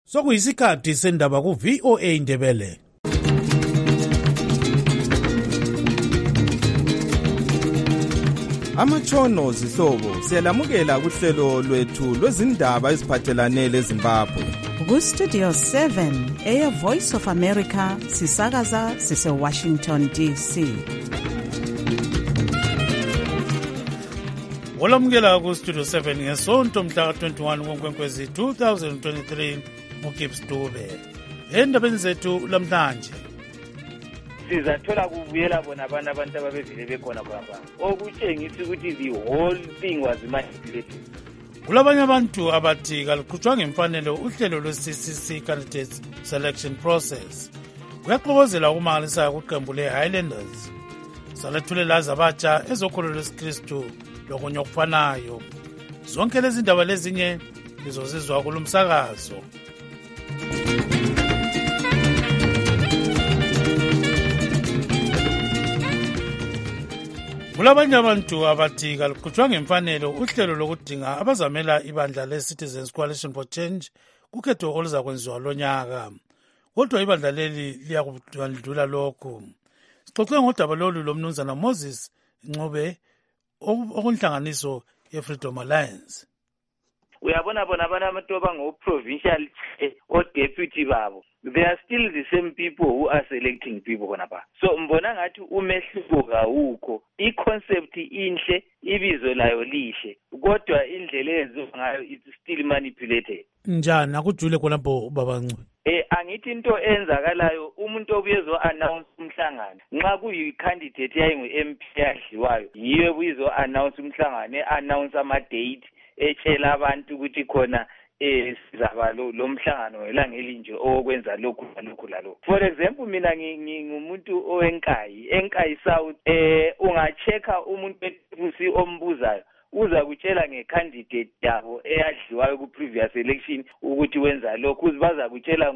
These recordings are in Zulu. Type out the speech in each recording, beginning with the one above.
Sokuyisikhathi sendaba ku VOA Indebele. Amatshono zihlobo siyalamukela kuhlelo lwethu lwezindaba eziphathelane leZimbabwe. Ku-Studio 7 Air Voice of America sisakaza sise-Washington DC. Olamukela ku-Studio 7 ngesonto mhla 21 kuNkwenkwezi 2023 uGibbs Dube. Endabeni zethu lamhlanje sizathola kubuyela bona abantu ababevele bekhona khona okutshengisa ukuthi the whole thing was manipulated. Kulabanye abantu abathi kaluqhutshwa ngemfanelo uhlelo lwe-CCC Candidates Selection Process. Kuyaxokozela ukumangalisayo kuqembu le-Highlanders. Salethulela zabatsha ezokholo lwesikristu lokunye okufanayo. Zonke lezi ndaba lezinye lizozizwa kulumsakazo. Kulabanye abantu abathi kaluqhutshwa ngemfanelo uhlelo lokudinga abazamela ibandla le-Citizens Coalition for Change kukhetho oluza kwenziwa lonyaka. Kodwa ibandla leli liyakudlula lokhu. Sixoxe ngodaba lolu lomnumzana Moses Ncube okunhlanganiso ye-Freedom Alliance. Uyabona bona abantu abango-provincial o-deputy babo, they are still the same people who are selecting people khonapha. So mbona ngathi umehluko kawukho, i-concept inhle, ibizo layo lihle, kodwa indlela eyenziwa ngayo it's still manipulated. Njani akujule khonapho baba Ncube? Angithi into enzakalayo umuntu obuyezo-announce umhlangano nxa kuyi-candidate yayingu-MP yadliwayo yiyo buyizo-announce umhlangano e-announce ama-date etshela abantu ukuthi khona sizaba lo mhlangano ngelanga elinje okwenza lokhu lalokhu lalokhu. For example mina ngingumuntu owenkayi South, ungachecka umuntu eTusi ombuzayo uza kutshela ngecandidate yabo eyadliwayo ku-previous election ukuthi wenza lokhu, uzibaza kutshela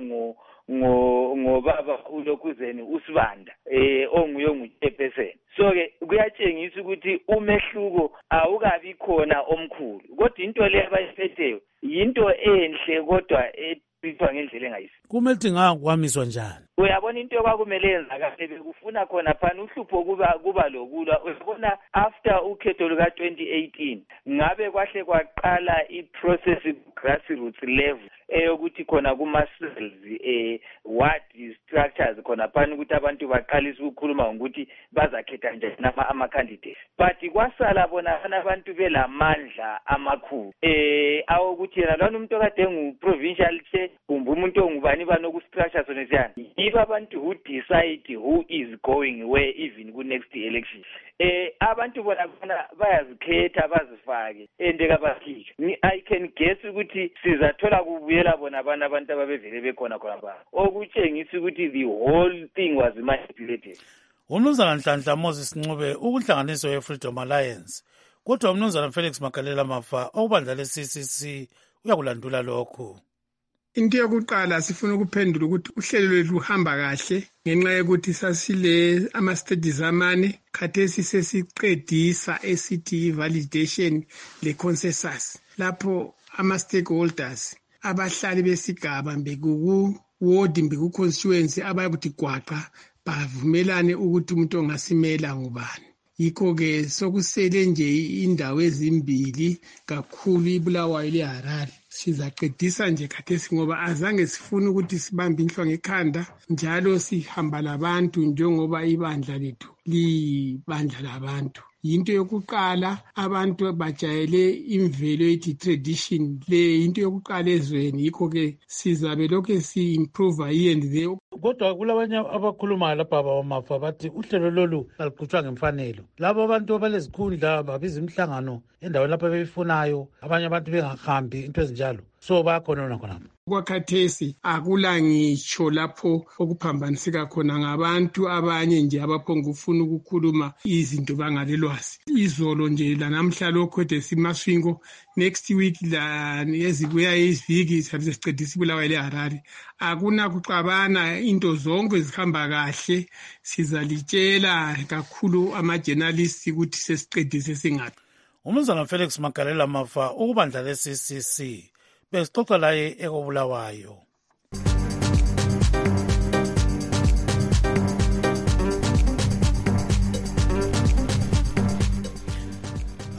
ngobaba uLokhuzeni uSibanda onguye ongu-chairperson. So-ke kuyatshengisa ukuthi umehluko awukabi khona omkhulu, kodwa into le abayiphetheyo yinto enhle kodwa ebizwa ngendlela engayisi. Kumele ukuthi ngakwamiswa njani? Uyabona into okwakumele yenzakale bekufuna khona phana uhlupho kuba lokulwa. Uyabona after ukhetho luka-2018 ngabe kwahle kwaqala i-process grassroots level eyokuthi khona kuma-cells ward structures khona phana ukuthi abantu baqalise ukukhuluma ngokuthi bazakhetha njani ama-candidates. But kwasala bona abantu belamandla amakhulu awokuthi yena lona umuntu okade engu-provincial chair kumbe umuntu ongubani banokustructure sona siyani yibo abantu who decide who is going where even ku-next election. Abantu bona bayazikhetha bazifake kabakhishwe. I can guess ukuthi sizathola kubuyela bona abantu ababevele bekhona khona okutshengisa ukuthi the whole thing was manipulated. Umnumzana Nhlanhla Moses Ncube ukunhlanganiso ye-Freedom Alliance. Kodwa umnumzana Felix Magalela Mafa okubandla le-CCC uyakulandula lokhu. Into yokuqala sifuna ukuphendula ukuthi uhlelo lwethu luhamba kahle ngenxa yokuthi sasile ama-studies amane khathesi sesiqedisa esithi validation le-consensus lapho ama-stakeholders abahlali besigaba mbekuku-ward mbekuku-constituency abakuthi gwaqa bavumelane ukuthi umuntu ongasimela ngubani. Yikho-ke sokusele nje indawo ezimbili kakhulu iBulawayo leHarare. Sizaqedisa nje khathesi ngoba azange sifune ukuthi sibambe inhlwa ngekhanda njalo sihamba labantu njengoba ibandla lethu libandla labantu. Yinto yokuqala abantu bajayele imvelo ethi tradition le into yokuqala ezweni, yikho-ke sizabe lokhu si-improve here and there. Kodwa kulabanye abakhulumayo lapha bamafa bathi uhlelo lolu aluqhutshwa ngemfanelo. Labo abantu abalezikhundla babiza imihlangano endaweni lapho beyifunayo, abanye abantu bengahambi into ezinjalo. So bayakhona khonapho. Kwakhathesi akula ngitsho lapho okuphambaniseka khona ngabantu abanye nje abaphonga ufuna ukukhuluma izinto bangalelwazi. Izolo nje lanamhla lokho desimaswingo next week la ezibuya iziviki sasicedisa iBulawayo leHarare. Akuna kuxabana, into zonke zihamba kahle. Sizalitshela kakhulu ama-journalists ukuthi sesicedise singathi. Umnumzana Felix Magalela Mafa ukubandla le-CCC besixoxa laye ekobulawayo.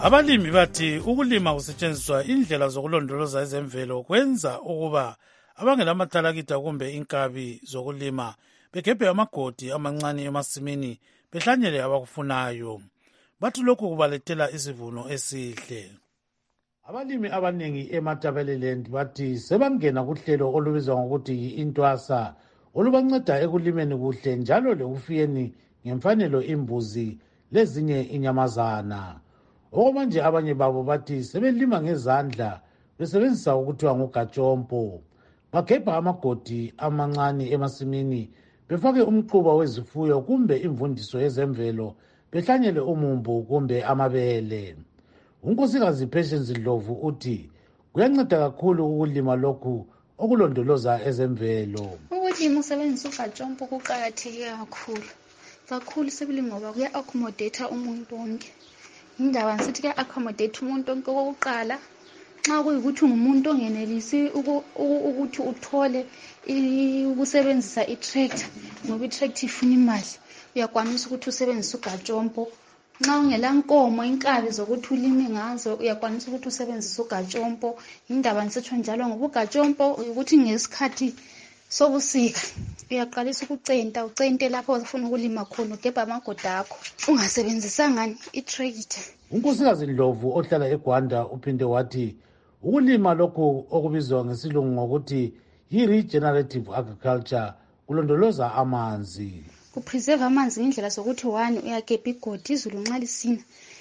Abalimi bathi ukulima kusetshenziswa indlela zokulondoloza ezemvelo kwenza ukuba abangelamathalakita kumbe inkabi zokulima begebhe amagodi amancane emasimini behlanyele abakufunayo. Bathi lokhu kubalethela isivuno esihle. Abalimi abanengi eMatabeleland bathi sebangena kuhlelo olubizwa ngokuthi yi-Intwasa olubanceda ekulimeni kuhle njalo lekufuyeni ngemfanelo imbuzi lezinye inyamazana. Okwamanje abanye babo bathi sebelima ngezandla besebenzisa okuthiwa ngugatshompo. Bagebha amagodi amancane emasimini befake umquba wezifuyo kumbe imvundiso yezemvelo behlanyele umumbu kumbe amabele. Unkosikazi Patience Ndlovu uthi kuyanceda kakhulu ukulima lokhu okulondoloza ezemvelo. Ukulima usebenzisa ugatshompo kuqakatheke kakhulu sibili ngoba kuya-accommodate umuntu wonke. Indaba ngithi kuya-accommodate umuntu wonke. Okokuqala, nxa kuyikuthi ungumuntu ongenelisi ukuthi uthole ukusebenzisa i-tractor ngoba i-tractor ifuna imali, uyakwanisa ukuthi usebenzise ugatshompo. Nxa ungela nkomo inkabi zokuthi ulime ngazo uyakwanisa ukuthi usebenzise ugatshompo. Indaba ngisitsho njalo ngoba ugatshompo ukuthi ngesikhathi sobusika uyaqalisa ukucenta ucente lapho ufuna ukulima khona ugebha amagodi akho ungasebenzisanga i-tractor. Unkosikazi Ndlovu ohlala eGwanda uphinde wathi ukulima lokhu okubizwa ngesilungu ngokuthi yi-regenerative agriculture kulondoloza amanzi. Kupreserve amanzi ngendlela sokuthi one uyagebha igodi, izulu nxa lisina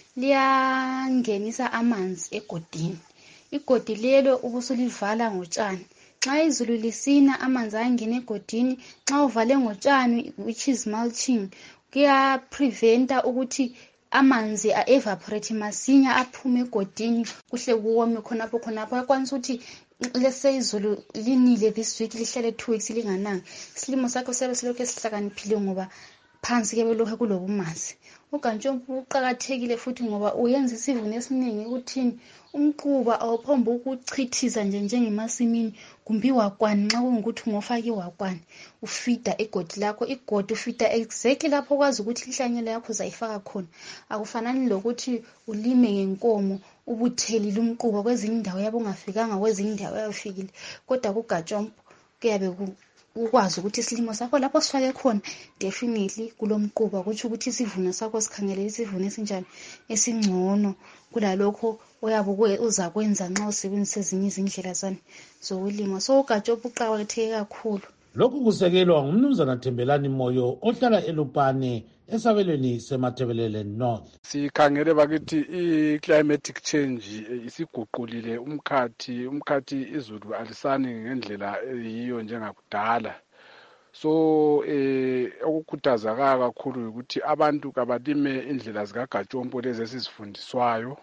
liyangenisa amanzi egodini. Igodi lelo ubusulivala ngotshani. Nxa izulu lisina amanzi ayangena egodini. Nxa uvale ngotshani which is mulching kuya preventa ukuthi amanzi a-evaporate masinya aphume egodini kuhle kuwome khonapho. Uyakwanisa ukuthi lese izulu linile this week lihlale 2 weeks lingananga. Isilimo sakho siyabe silokhu esihlakaniphile ngoba phansi ke belokhu kulobumanzi. Ugatshompo uqakathekile futhi ngoba uyenza isivuno esiningi ukuthini umquba awuphomba ukuchithiza njengemasimini kumbe iwakwani. Nxa kungukuthi ngofaka iwakwani ufida igodi lakho, igodi ufida exactly lapho kwazi ukuthi inhlanyelo yakho uzayifaka khona. Akufanani lokuthi ulime ngenkomo ubuthelile umquba kwezinye indawo yabe ungafikanga kwezinye indawo yafikile. Kodwa kugatshompo kuyabe ukwazi ukuthi isilimo sakho lapho sifake khona definitely kulomquba kuthi ukuthi isivuno sakho sikhangele isivuno esinjani esingcono kulalokho oyabe uzakwenza nxa usebenzisa ezinye izindlela zokulima. So ugatshompo uqakatheke kakhulu. Lokhu kusekelwa ngumnumzana Thembelani Moyo ohlala eLupane esabelweni seMatabeleland North. Sikhangele bakithi i-climatic change isiguqulile umkhathi izulu alisani ngendlela eyiyo njengakudala. So okukhuthaza kakhulu ukuthi abantu kabalime indlela zikagatshompo lezi esizifundiswayo.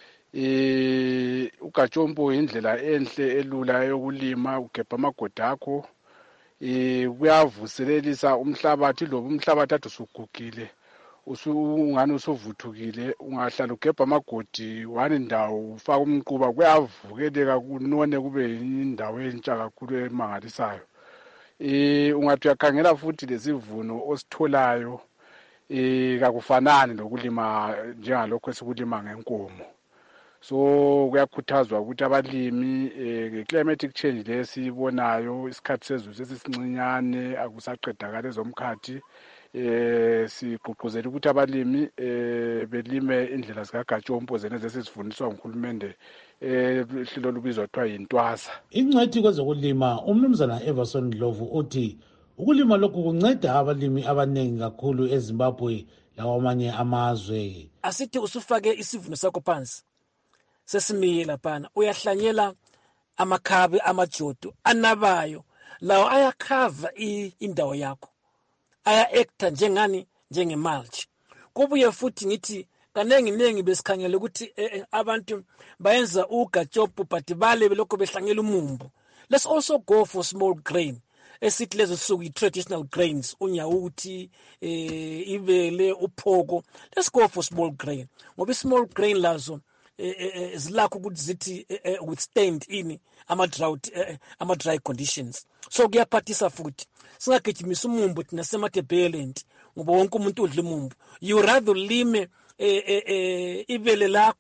Ugatshompo indlela enhle elula yokulima, ugebha amagodi akho. Kuyavuselelisa umhlabathi loba umhlabathi ade usugugile ungani usuvuthukile ungahlala ugebha amagodi one ndawo ufaka umquba kuyavukeleka kunone kube indawo entsha kakhulu emangalisayo. Ungathi uyakhangela futhi lesivuno ositholayo kakufanani lokulima njengalokho esikulima ngenkomo. So kuyakhuthazwa ukuthi abalimi climatic change lesibonayo isikhathi sezulu sesisincinyane akusaqedakala ezomkhathi sigqugquzela ukuthi abalimi belime indlela zikagatshompo zeneze esizifundiswa nguhulumende hlelo lubizwa kuthiwa yintwasa. Ingcwethi kwezokulima umnumzana Everson Ndlovu uthi ukulima lokhu kunceda abalimi abanengi kakhulu eZimbabwe lawamanye amazwe. Asithi usufake isivuno sakho phansi sesimile laphana uyahlanyela amakhabe amajodo anabayo lawo ayakhava indawo yakho aya-acta njengemulch. Kubuye futhi ngithi kanengi besikhangele ukuthi abantu bayenza ugatshompo but bale belokho behlanyela umumbu. Let's also go for small grain esithi lezo suku i-traditional grains unyawuthi ibele uphoko. Let's go for small grain ngoba small grain lazo zilakho ukuthi zithi withstand ama dry conditions. So kuyaphathisa futhi singagijimisa umumbu thina seMatabeleland ngoba wonke umuntu udla umumbu. You rather lime ibele lakho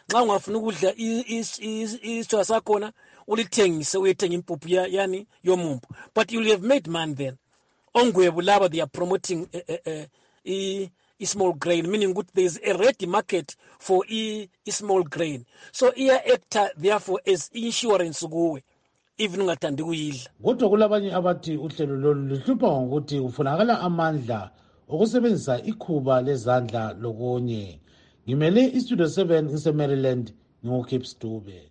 nxa ungafuna ukudla isitshwala sakhona ulithengise uyethenga impuphu yani yomumbu, but you will have made money then. Ongwebu laba, they are promoting small grain, meaning that there is a ready market for small grain. So iya actor therefore as insurance kuwe even ungathandi kuyidla. Kodwa kulabanye abathi uhlelo lolu luhlupha ngokuthi kufunakala amandla okusebenzisa ikhuba lezandla lokunye. Ngimele iStudio 7 ngiseMaryland, nginguKips Dube.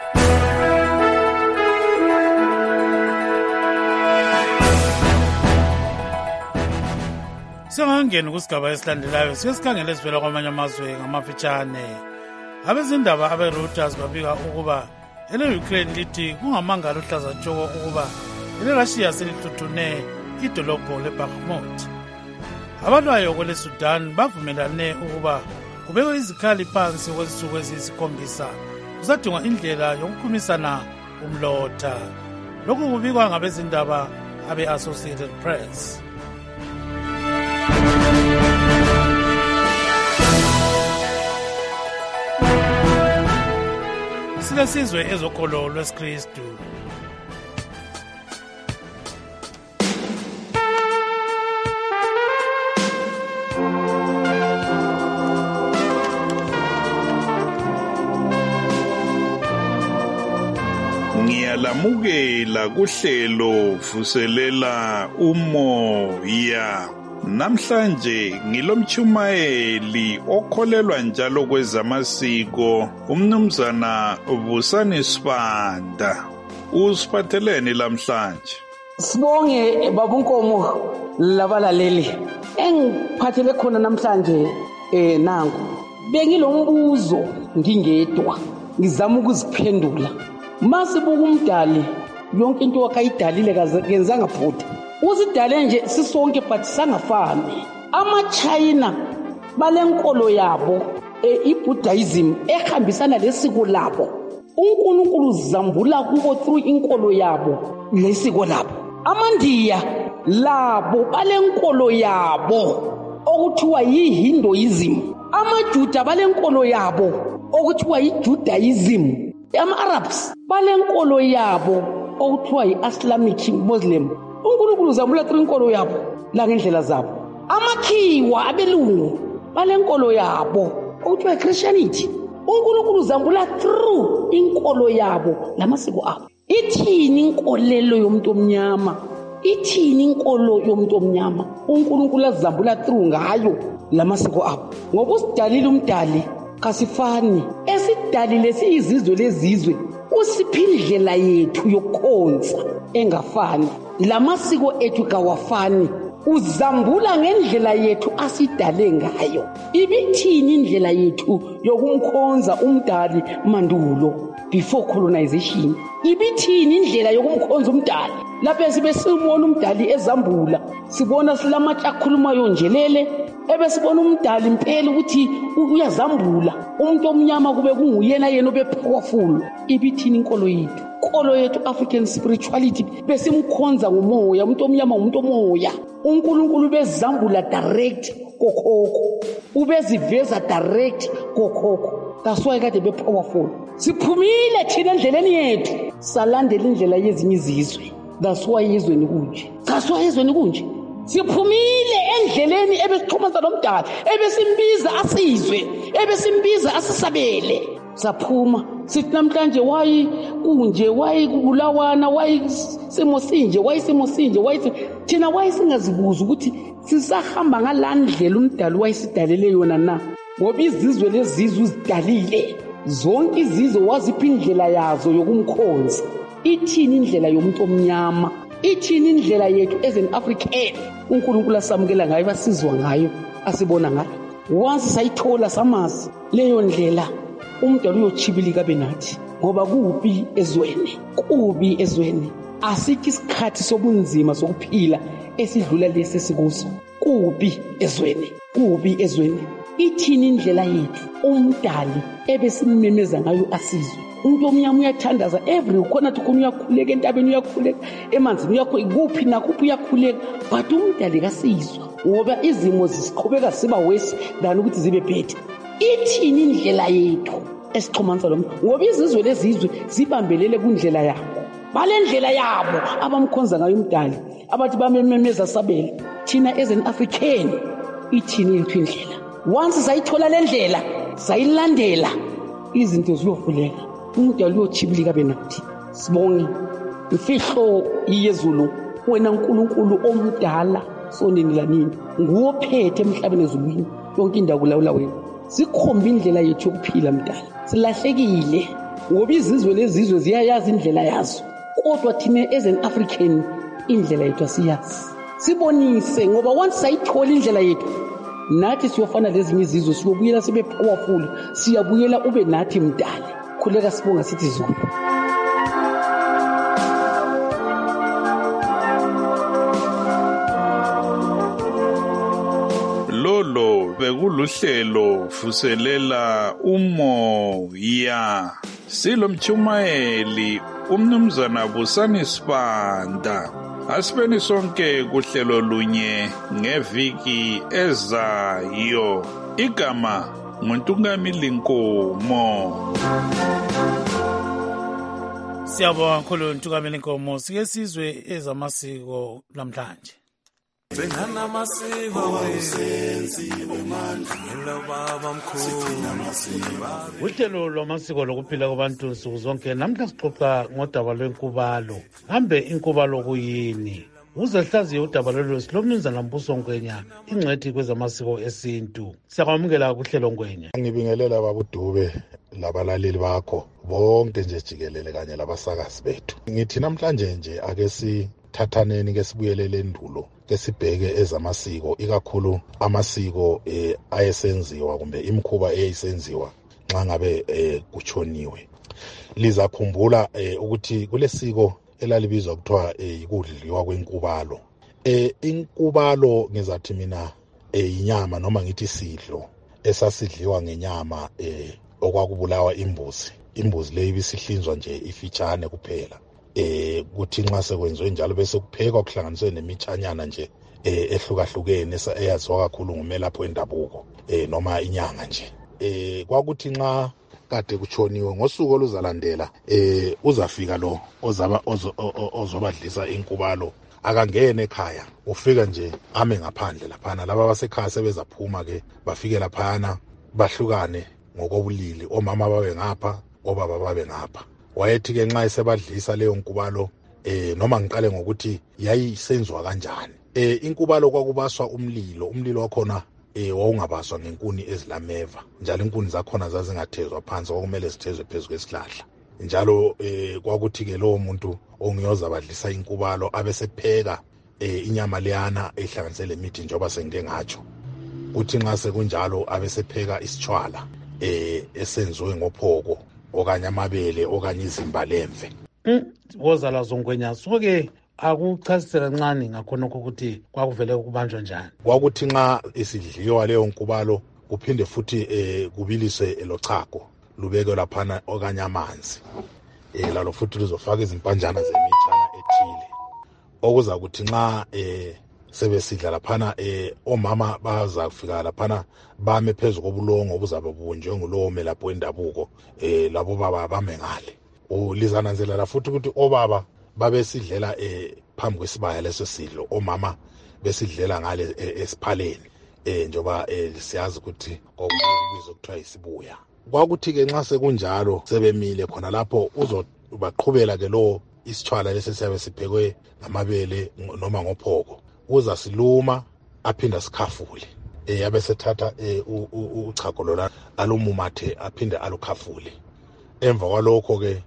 Singangena kusigaba esilandelayo siyesikhangela esivela kwamanye amazwe ngamafitshane. Abezindaba abe-Reuters babika ukuba ele-Ukraine lithi kungamangala uhlaza tshoko ukuba ele-Russia selithuthune idolobho le-Bakhmut. Abalwayo kwele-Sudan bavumelane ukuba kubekwe izikhali phansi kwezinsuku eziyisikhombisa kusadingwa indlela yokukhumisana umlotha. Lokhu kubikwa ngabezindaba abe-Associated Press. Silesizwe ezokholo lwesikristu. Ngiyalamukela kuhlelo vuselela umoya. Namhlanje ngilomchumayeli okholelwa njalo kwezamasiko, umnumzana Busani Sibanda. Usiphatheleni lamhlanje? Sibonge babunkomo labalaleli. Engiphathele khona namhlanje nangu. Bengilombuzo ngingedwa. Ngizama ukuziphendula. Masibuka umdali yonke into wakayidalile kenzanga phutha. Usidale nje sisonke but sangafani. AmaChina balenkolo yabo iBuddhism ehambisana lesiko labo. uNkulunkulu uzambula kubo through inkolo yabo lesiko labo. AmaNdiya labo balenkolo yabo okuthiwa yiHinduism. AmaJuda balenkolo yabo okuthiwa yiJudaism. Ama-Arabs balenkolo yabo okuthiwa yi-Islamic Muslim. uNkulunkulu uzambula through inkolo yabo la ngendlela zabo. Amakhiwa abelungu balenkolo yabo okuthiwa Christianity. uNkulunkulu uzambula through inkolo yabo lamasiko abo. Ithini inkolelo yomuntu omnyama? Ithini inkolo yomuntu omnyama? uNkulunkulu azambula through ngayo lamasiko abo. Ngoba usidalile umdali kasifani. Esidalile siyizizwe lezizwe. Usiphi indlela yethu yokukhonza engafani. Lamasiko ethu kawafani. Uzambula ngendlela yethu asidale ngayo. Ibithini indlela yethu yokumkhonza umdali mandulo before colonization? Ibithini indlela yokumkhonza umdali? Lapho sibe sibona umdali ezambula, sibona silamatshe akhulumayo njelele, ebesibona umdali impela ukuthi uyazambula. Umuntu omnyama kube kunguyena yena obepowerful. Ibithini inkolo yethu? Inkolo yethu African spirituality besimkhonza ngomoya. Umuntu omnyama umuntu omoya. uNkulunkulu bezambula direct kokhokho, ubeziveza direct kokhokho. That's why kade be powerful. Siphumile thina endleleni yethu salandela indlela yezinye izizwe. That's why izweni kunje. That's why izweni kunje. Siphumile endleleni ebesixhumanisa nomdala, ebesimbiza asizwe, ebesimbiza asisabele. Saphuma sithi namhlanje why kunje, why kubulawana, why simo sinje, why simo sinje, why thina why singazibuza ukuthi sisahamba ngalandlela umdali wayesidalele yona na. Ngoba izizwe lezizwe uzidalile zonke izizwe wazipha indlela yazo yokumkhonza. Ithini indlela yomuntu omnyama? Ithini indlela yethu as an African? uNkulunkulu asamukela ngayo, basizwa ngayo, asibona ngayo. Once sayithola samazi leyo ndlela, umdala uyochibilika benathi. Ngoba kubi ezweni, kubi ezweni. Asikho isikhathi sobunzima sokuphila esidlula lesi sikuso. Kubi ezweni, kubi ezweni. Ithini indlela yethu umdali ebesimemeza ngayo asizwe? Umuntu omnyama uyathandaza every khona khona, uyakhuleka entabeni, uyakhuleka emanzini, uyakhuleka kuphi nakuphi, uyakhuleka. But umdali kasizwa ngoba izimo zisiqhubeka siba worse than ukuthi zibe better. Ithini indlela yethu esixhumanisa lo ngoba izizwe lezizwe zibambelele kundlela yabo balendlela yabo abamkhonza ngayo umdali abathi bamemeza sabela thina as an African ithini yethu indlela once sayithola lendlela sayilandela izinto ziyovuleka umdali uyochibilika benathi sibonge imfihlo yezulu wena uNkulunkulu omdala sonini lanini nguwophethe emhlabeni ezulwini yonke indawo kulawula wena sikhomba indlela yethu yokuphila mdala silahlekile ngoba izizwe lezizwe ziyayazi indlela yazo kodwa thina as an African indlela yethu asiyazi sibonise ngoba once sayithola indlela yethu nathi siyofana lezinye izizwe siyobuyela sibe powerful siyabuyela ube nathi mdala khuleka sibonga sithi Zulu. Lolo bekuluhlelo vuselela umoya silomchumayeli umnumzana Busani Sibanda asibeni sonke kuhlelo lunye ngeviki ezayo igama nguNtungamili Nkomo. Siyabonga kakhulu Ntungamili Nkomo. Sike sizwe ezamasiko namhlanje. Sengana masiko wasenziwe manje ngilobaba mkhulu uhlelo lwamasiko lokuphila kwabantu nsuku zonke namhla sixoxa ngodaba lwenkubalo hambe inkubalo kuyini uzehlaziye udaba lolu silomnumzana Mbuso Ngwenya ingcwethi kwezamasiko esintu. Siyakwamukela kuhlelo Ngwenya. Ngibingelela babudube labalaleli bakho bonke nje jikelele kanye labasakazi bethu. Ngithi namhlanje nje ake sithathaneni ke sibuyelele endulo ke sibheke ezamasiko ikakhulu amasiko ayesenziwa kumbe imikhuba eyayisenziwa nxa ngabe kuchoniwe. Lizakhumbula ukuthi kulesiko elalibizwa kuthiwa yikudliwa kwenkubalo. Inkubalo ngizathi mina inyama noma ngithi sidlo esasidliwa ngenyama okwakubulawa imbuzi. Imbuzi leyo ibisihlinzwa nje ifitshane kuphela. Kuthi nxa sekwenziwe njalo bese kuphekwa kuhlanganiswe nemithanyana nje ehlukahlukene eyaziwa kakhulu ngumelaphi wendabuko noma inyanga nje. Kwakuthi nxa kade kuchoniwe ngosuku oluzalandela uzafika lo ozobadlisa inkubalo akangene ekhaya ufika nje ame ngaphandle laphana laba basekhaya sebezaphuma ke bafike laphana bahlukane ngokobulili omama babe ngapha obaba babe ngapha. Wayethi ke nxa esebadlisa leyo nkubalo noma ngiqale ngokuthi yayisenziwa kanjani. Inkubalo kwakubaswa umlilo wakhona wawungabaswa ngenkuni ezilameva njalo inkuni zakhona zazingathezwa phansi okumele zithezwe phezu kwesihlahla njalo kwakuthi ke lowo muntu ongiyoza badlisa inkubalo abesepheka inyama leyana ehlanganise lemithi njengoba sengike ngatsho. Kuthi nxa sekunjalo abesepheka isitshwala esenziwe ngophoko okanye amabele okanye izimba lemve. Wozala Zongwenya soke akuchasisela kancane ngakhonokho ukuthi kwakuvele kubanjwa njani. Kwakuthi nxa isidliwa leyo nkubalo kuphinde futhi kubiliswe lochago lubeke laphana okanye amanzi. Lalo futhi luzofaka izimpanjana zemithana ethile. Okuza kuthi nxa sebesidla laphana omama bazafika laphana bame phezu kobulongo obuzabe bubunjwe ngulowo melaphi wendabuko labo baba bame ngale. Lizananzelela futhi ukuthi obaba babesidlela phambi kwesibaya leso sidlo omama besidlela ngale esiphaleni njoba siyazi ukuthi okubizwa kuthiwa isibuya. Kwakuthi ke nxa sekunjalo sebemile khona lapho uzobaqhubela ke lo isitshwala lesi siyabe siphekwe ngamabele noma ngophoko uza siluma aphinda sikhafule yabe sethatha uchago lona alumumathe aphinde alukhafule. Emva kwalokho ke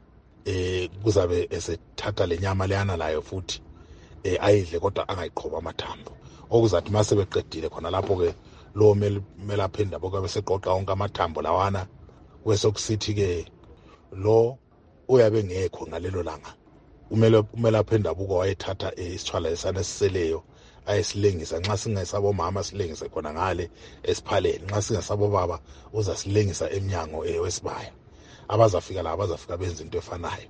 kuzabe esethatha lenyama leyana layo futhi ayidle kodwa angayiqhoba amathambo. Okuzathi mase beqedile khona lapho ke lo melaphi wendabuko beseqoqa wonke amathambo lawana kwesokusithi ke lo uyabe ngekho ngalelo langa umelaphi wendabuko wayethatha isitshwala esana esiseleyo ayesilengisa nxa singesabo mama silengise khona ngale esiphaleni nxa singesabo baba uza silengisa eminyango wesibaya. Abazafika la abazafika benza into efanayo.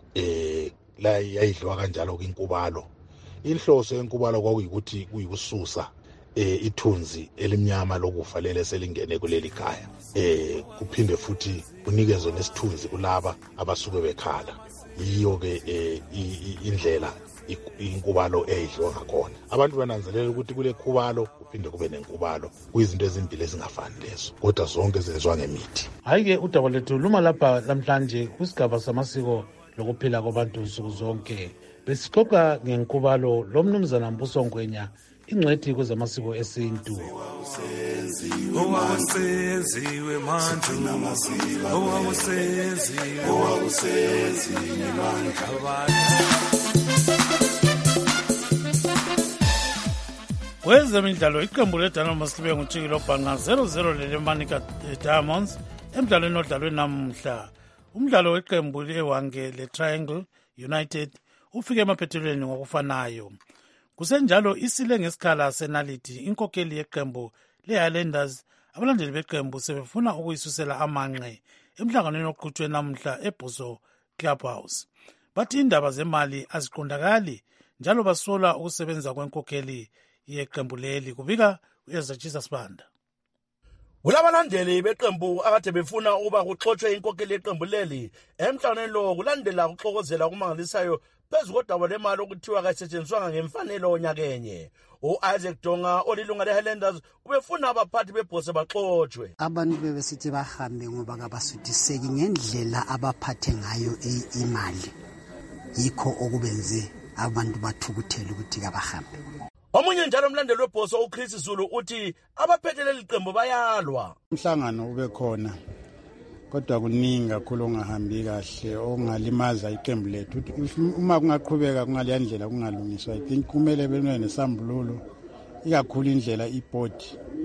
La yayidliwa kanjalo kwinkubalo. Inhloso yenkubalo kwakuyikuthi kuyikususa ithunzi elimnyama lokufa lele selingene kuleli khaya. Kuphinde futhi unikezwe nesithunzi kulaba abasuke bekhala. Yiyo ke indlela inkubalo eyidliwa ngakhona. Abantu bananzelela ukuthi kule khubalo kuphinde kube nenkubalo. Kuyizinto ezimbili ezingafani lezo, kodwa zonke zenziwa ngemithi. Hayi ke udaba lethu luma lapha namhlanje kusigaba samasiko lokuphila kwabantu nsuku zonke. Besixoxa ngenkubalo lo mnumzana Mbuso Ngwenya, ingcwethi kwezamasiko esintu. Owasenziwe manje owasenziwe manje. Kwezemidlalo iqembu leDynamos libe nguTshikilo Bhanga 0-0 leleManika Diamonds emdlalweni odlalwe namuhla. Umdlalo weqembu leWange leTriangle United ufike emaphethelweni ngokufanayo. Kusenjalo isile ngesikhala senaliti inkokeli yeqembu leHighlanders abalandeli beqembu sebefuna ukuyisusela amanqe emhlanganweni oqhutshwe namuhla eBhuso Clubhouse. Bathi indaba zemali aziqondakali njalo basola ukusebenza kwenkokeli yeqembu leli. Kubika uyezatshisa Sibanda. Kulabalandeli beqembu akade befuna ukuba kuxoxwe inkokeli yeqembu leli emhlanganweni lo kulandela ukuxokozela okumangalisayo phezu kodaba lemali okuthiwa kayisetshenziswanga ngemfanelo onyakenye. U-Isaac Donga olilunga le-Highlanders ubefuna abaphathi bebhose baxoxwe. Abantu bebesithi bahambe ngoba kabasudiseki ngendlela abaphathe ngayo imali. Yikho okubenze abantu bathukuthele ukuthi kabahambe. Omunye njalo umlandeli webhose uChris Zulu uthi abaphethe leli qembu bayalwa. Umhlangano ube khona kodwa kuningi kakhulu ongahambi kahle ongalimaza iqembu lethu. Uma kungaqhubeka kungale ndlela kungalungiswa, I think kumele benwe nesambululo ikakhulu indlela iboard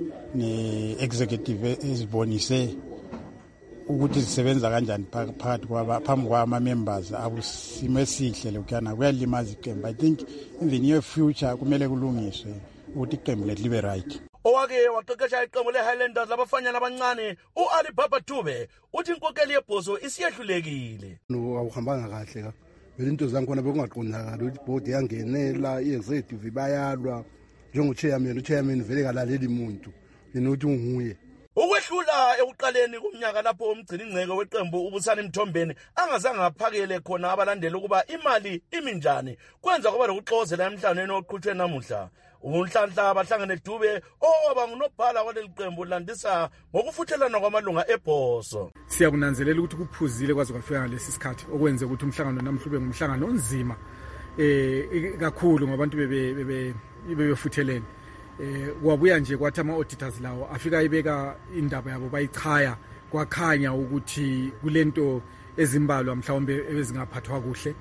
ne-executive ezibonise ukuthi zisebenza kanjani phakathi phambi kwama-members abusimo esihle lokhuyana kuyalimaza iqembu. I think in the near future kumele kulungiswe ukuthi iqembu lethu libe right. Owake waqeqesha iqembu le-Highlanders labafanyana abancane u-Ali Baba Dube uthi inkokeli yebhozo isiyehlulekile. Awuhambanga kahle ka. Belinto zankhona bekungaqondakala ukuthi board yangenela i-executive bayalwa njengo-chairman vele kalaleli muntu yena uthi unguye. Ukwehlula ekuqaleni kumnyaka lapho umgcini ingceke weqembu uBusani Mthombeni angazange aphakele khona abalandeli ukuba imali iminjani kwenza kuba lokuxozela emhlanganweni oqhutshwe namuhla. Unhlanhla abahlangene Dube owaba ngunobhala kwaleli qembu landisa ngokufuthelana kwamalunga ebhoso. Siyakunanzelela ukuthi kuphuzile kwaze kwafika ngalesi sikhathi okwenze ukuthi umhlangano namhla ube ngumhlangano onzima kakhulu ngabantu bebefuthelene. Kwabuya nje kwathi ama-auditors lawo afika ibeka indaba yabo bayichaya kwakhanya ukuthi kulento ezimbalwa mhlawumbe ezingaphathwa kuhle.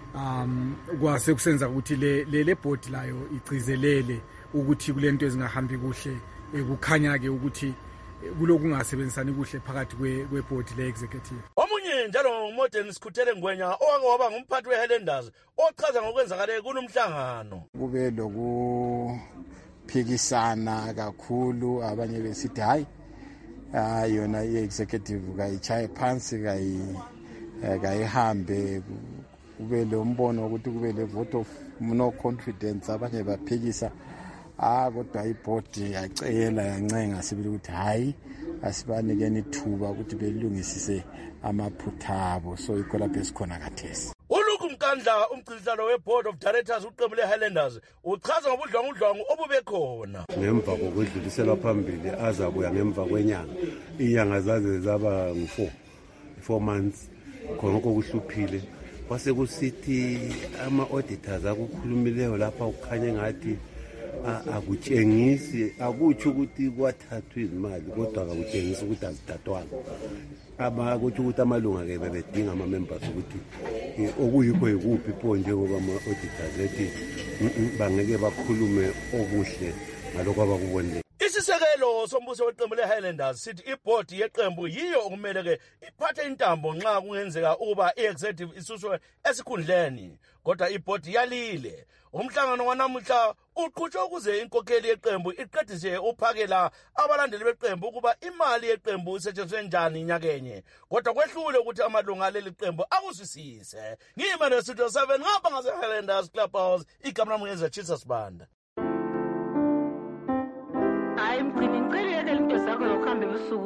Kwase kusenza ukuthi le board layo igcizelele ukuthi kulento ezingahambi kuhle. Kukhanya ke ukuthi kulokungasebenzisani kuhle phakathi kweboard le-executive. Omunye njalo Modern Sikhuthele Ngwenya owake waba ngumphathi we-Highlanders ochaza ngokwenzakale kulomhlangano. Kube phikisana kakhulu, abanye besithi hayi yona i-executive kayichaye phansi kayihambe. Kube lo mbono ukuthi kube le vote of no confidence, abanye baphikisa. Kodwa iboard yacela yancenga sibili ukuthi hayi asibanikeni ithuba ukuthi belungisise amaphutha abo. So ikho lapho esikhona khathesi. Umkandla umgcinisihlalo we-board of directors uqembu le-Highlanders uchaza ngobudlwangudlwangu obubekhona. Ngemva kokwedluliselwa phambili azabuya ngemva kwenyanga, inyanga zaze zaba ngu4 months khonokho kuhluphile. Kwase kusithi ama-auditors akukhulumileyo lapha kukhanye ngathi akutshengisi, akutsho ukuthi kwathathwa izimali kodwa akutshengisi ukuthi azithathwanga. Akutsho ukuthi amalunga-ke bebedinga ama-members ukuthi okuyikho yikuphi pho njengoba ama-auditors ethi bangeke bakhulume okuhle ngalokho abakubonile. Isisekelo sombuso weqembu le-Highlanders sithi iboard yeqembu yiyo okumele ke iphathe intambo nxa kungenzeka ukuba i-executive isuswe esikhundleni, kodwa iboard yalile. Umhlangano wanamuhla uqhutshwe ukuze inkokheli yeqembu iqedise uphakela abalandeli beqembu ukuba imali yeqembu isetshenziswe njani nyakenye, kodwa kwehlule ukuthi amalunga leli qembu akuzwisise. Ngiyimane Studio 7 ngapha ngase-Highlanders Clubhouse, igama lami ngezatshisa Sibanda.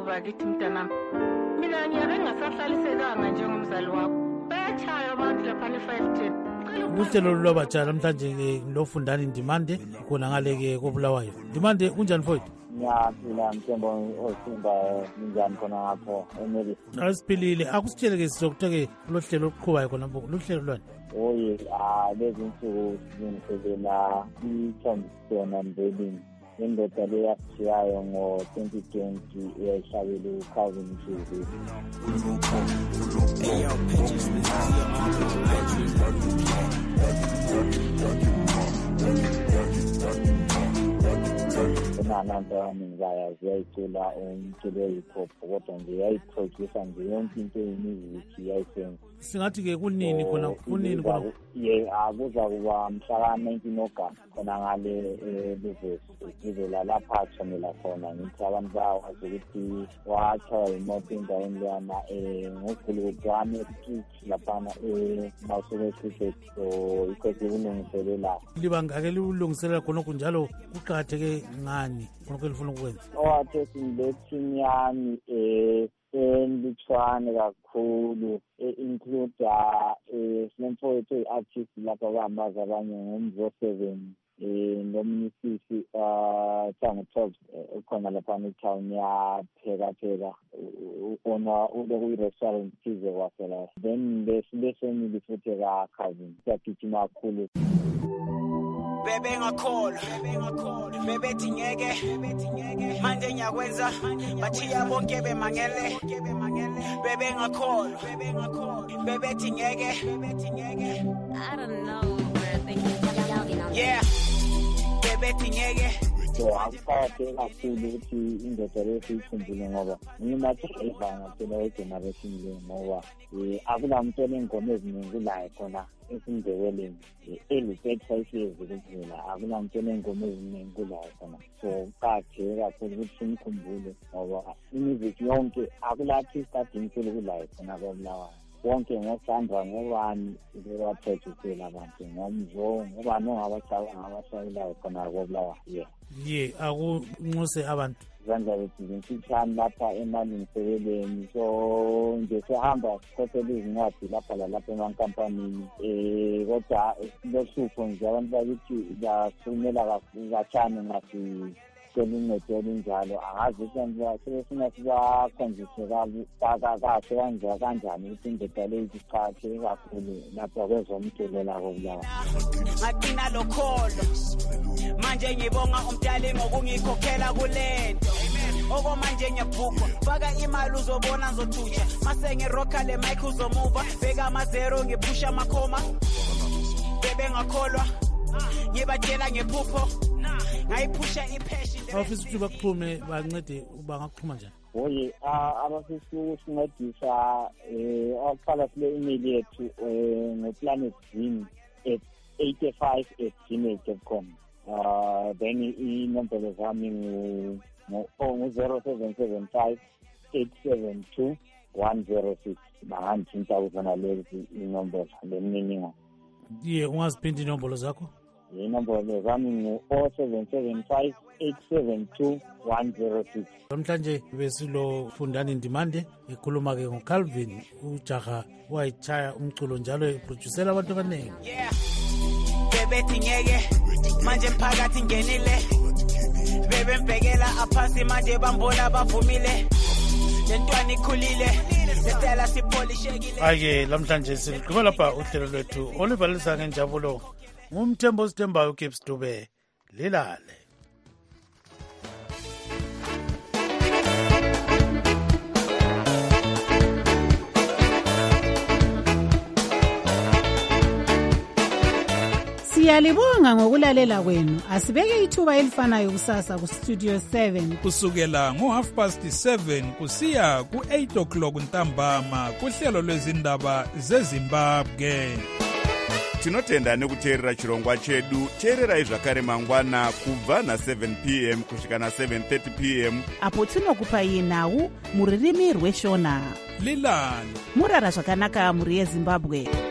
bakithi mntanami, mina ngiyabe ngingasahlalisekanga njengomzali wakho. Bayatshaya abantu laphana e-510. Uhlelo lwabatsha namhlanje lofundani Ndimande khona ngale-ke koBulawayo. Ndimande kunjani mfowethu? Ngiyaphila Mthembo osinda njani khona ngapho eMelika. Asiphilile. Akusitshele-ke sizokuthe-ke kulohlelo oluqhubayo khona mbo. Luhlelo lwani? Oye, lezi nsuku silungiselela i-transition unveiling. Indoda le yasishiyayo ngo-2020 eyayihlabela uCalvin Mshizi. Kunananto abaningi bayazi yayicula umculo we-hip-hop kodwa nje yayiproducer nje yonke into ye-music yayisenza. Singathi-ke kunini khona kunini khona? Kuza kuba mhla 19 August khona ngale Luvesi izela lapha atshonela khona. Ngithi abantu bayawazi ukuthi watshaywa imoto endaweni leyana ngogulukuthi wami street laphana Mawusole Street. So ikhosi kulungiselela. Libangake liwulungiselela khonokho njalo kuqakatheke ngani khonokho elifuna ukwenza? Owathe single-team yami elitshwane kakhulu include sinemfowethu i-artist lapha abambaza abanye ngomzo 7 noMnisisi Thangotops ukhona lapha e-town yapheka ukona uyi-restaurant thize wasela. Then lesifamily futhi kaCalvin siyagijima kakhulu. Bebe ngakholwa bebethi ngeke manje ngiyakwenza bathiya bonke bemangele bebe ngakholwa bebethi ngeke I don't know yeah bebethi ngeke. So akuqakatheke kakhulu ukuthi indoda lesiyikhumbule ngoba ngimathi evanga phela wegeneration le ngoba akulamuntu onengoma eziningi kulayo khona esindebeleni eli-35 years kuphela akulamuntu onengoma eziningi kulayo khona. So kuqakatheke kakhulu ukuthi simkhumbule ngoba imizic yonke akula-artist adinkulu kulayo khona koBulawayo. Wonke ngosandra ngobani bewaphethusela abantu ngomzo ngobani ongabacabanga abashayelayo khona koBulawayo. Akunxuse abantu izandla zethu zimfitshane lapha emalungiseleleni. So nje sihamba sikhokhela izincwadi lapha lalapha emankampanini kodwa lohlupho nje abantu bakithi basumela kancane ngasi seluncedo olunjalo. Angazi ukuthi sebesingasibakhonjiswe kahle kanjani ukuthi indoda le iqhatheke kakhulu lapha kwezomculo la koBulawayo. Ngaqina lokholo manje ngibonga umdali ngokungikhokhela kulento okomanje ngiyabhukwa faka imali uzobona ngizothutsha mase ngirocka le mic uzomuva beka ama-0 ngiphusha amakhoma bebe ngakholwa ngibatshela ngephupho ngayiphusha iphesha. Abafisa ukuthi bakuxhume bancede bangakuxhuma njani? Oye, abafisa ukusincedisa aqala sile email yethu ngoplanetdream@85@gmail.com. Then inombolo zami ngu-0775 872 106. Bangangithinta uzona lezi inombolo lemininingwane. Ungaziphinda inombolo zakho? Inombolo zami ngu-0775 872 106. Namhlanje besilo Fundani Ndimande ekhuluma-ke ngoCalvin ujaha wayitshaya umculo njalo eproducela abantu abaningi. Bebethi ngeke manje mphakathi ngenile bebe mbhekela aphasi manje bambona bavumile lentwana ikhulile letela sipholishekile. Ake namhlanje siligqoka lapha uhlelo lwethu olivalisa ngenjabulo ngumthembo osithembayo uGibbs Dube lilale. Siyalibonga ngokulalela kwenu. Asibeke ithuba elifanayo kusasa ku Studio 7 kusukela ngo7:30 kusiya ku8 ntambama kuhlelo lwezindaba zeZimbabwe. Tinotenda nekuteerera chirongwa chedu. Teererai zvakare mangwana kubva na7 p.m. kusvika na7:30 p.m. apo tinokupai nhau muririmi rweshona. Lilani murara zvakanaka muri yeZimbabwe.